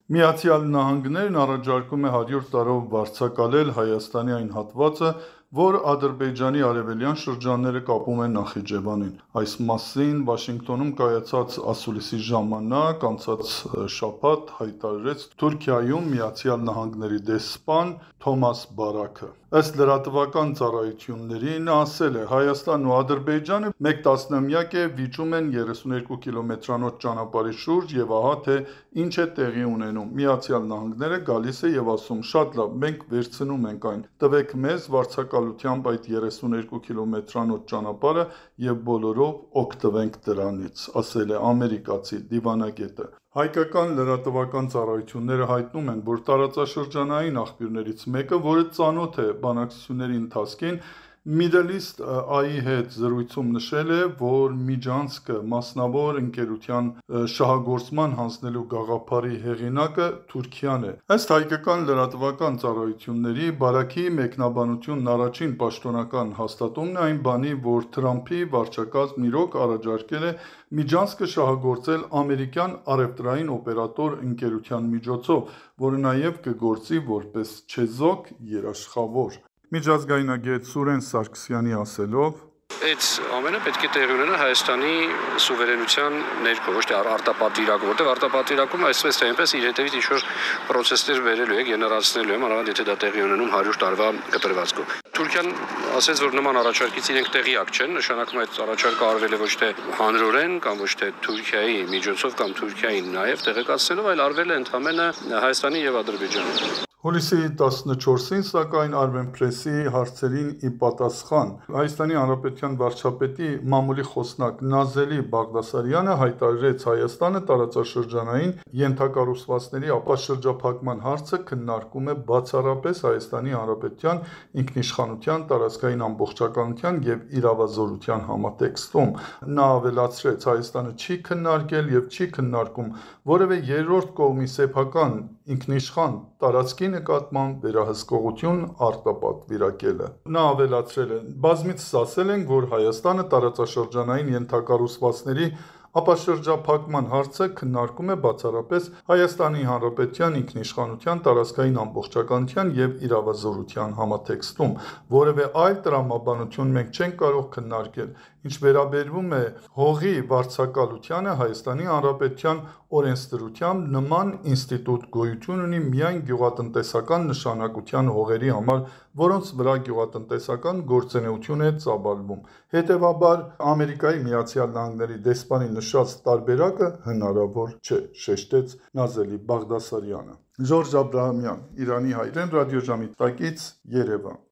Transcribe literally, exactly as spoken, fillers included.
Միացյալ Նահանգներն առաջարկում է հարյուր տարով վարձակալել Հայաստանի այն հատվածը, որ Ադրբեջանի արևելյան շրջանները կապում են Նախիջևանին։ Այս մասին Վաշինգտոնում կայացած ասուլիսի ժամանակ անցած շաբաթ հայտարարեց Թուրքիայում Միացյալ Նահանգների դեսպան Թոմաս Բարաքը։ Ըստ լրատվական ծառայությունների նա ասել է. Հայաստանն ու Ադրբեջանը մեկ տասնամյակ է վիճում են երեսունյոթ կիլոմետրանոց ճանապարհի շուրջ եւ ահա թե ինչ է տեղի ունենում։ Միացյալ Նահանգները գալիս է եւ ասում. շատ լավ, մենք վերցնում ենք այն։ Տվեք մեզ վարձակալությամբ այդ երեսունյոթ կիլոմետրանոց ճանապարհը եւ բոլորով օգտվենք դրանից, ասել է ամերիկացի դիվանագետը։ Հայկական լրատվական ծառայությունները հայտնում են, որ տարածաշրջանային աղբյուրներից մեկը, որը ծանոթ է բանակցությունների ընթացքին, Middle East Eye-ի հետ զրույցում նշել է, որ Միջանցքը մասնավոր ընկերության շահագործման հանձնելու գաղափարի հեղինակը Թուրքիան է։ Ըստ հայկական լրատվական ծառայությունների, Բարաքի մեկնաբանությունն առաջին պաշտոնական հաստատումն է այն բանի, որ Թրամփի վարչակազմն իրոք առաջարկել է Միջանցքը շահագործել ամերիկյան առևտրային օպերատոր ընկերության միջոցով, որը նաև կգործի որպես չեզոք երաշխավոր։ Միջազգայնագետ Սուրեն Սարգսյանի ասելով. Այդ ամենը պետք է տեղի ունենա Հայաստանի սուվերենության ներքո, ոչ թե արտապատվիրակում, որտեղ արտապատվիրակումը այսպես թե այնպես իր հետևից ինչ-որ պրոցեսներ վերելու է, գեներացնելու է, մանավանդ եթե դա տեղի ունենում հարյուր տարվա կտրվածքով։ Թուրքիան ասաց, որ նման առաջարկից իրենք տեղյակ չեն, նշանակում է այդ առաջարկը արվել է ոչ թե հանրորեն կամ ոչ թե Թուրքիայի միջոցով կամ Թուրքիային նաև տեղեկացնելով, այլ արվել է ընդհանրապես Հայաստանի եւ Ադրբեջանի։ Հուլիսի տասնչորսին, սակայն Armenpress-ի հարցերին ի պատասխան Հայաստանի Հանրապետության վարչապետի մամուլի խոսնակ Նազելի Բաղդասարյանը հայտարարեց Հայաստանը տարածաշրջանային ենթակառուցվածքների ապաշրջափակման հարցը քննարկում է բացառապես Հայաստանի Հանրապետության ինքնիշխանության, տարածքային ամբողջականության եւ իրավազորության համատեքստում։ Նա ավելացրեց. Հայաստանը չի քննարկել եւ չի քննարկում որևէ երրորդ կողմի սեփական ինքնիշխան տարածքի նկատմամբ վերահսկողություն արտապատվիրակելը։ Նա ավելացրել է. բազմիցս ասել ենք, որ Հայաստանը տարածաշրջանային ենթակառուցվածքների ապաշրջափակման հարցը քննարկում է բացառապես Հայաստանի Հանրապետության ինքնիշխանության, տարածքային ամբողջականության եւ իրավազորության համատեքստում։ Որևէ այլ տրամաբանություն մենք չենք կարող քննարկել։ Ինչ վերաբերվում է հողի վարձակալությանը, Հայաստանի Հանրապետության օրենսդրությամբ նման ինստիտուտ գոյություն ունի միայն գյուղատնտեսական նշանակության հողերի համար, որոնց վրա գյուղատնտեսական գործունեություն է ծավալվում։ Հետևաբար Ամերիկայի Միացյալ Նահանգների դեսպանի նշած տարբերակը հնարավոր չէ, շեշտեց Նազելի Բաղդասարյանը։ Ժորժ Աբրահամյան, Իրանի հայրեն, ռադիոժամի տակից, Երևան։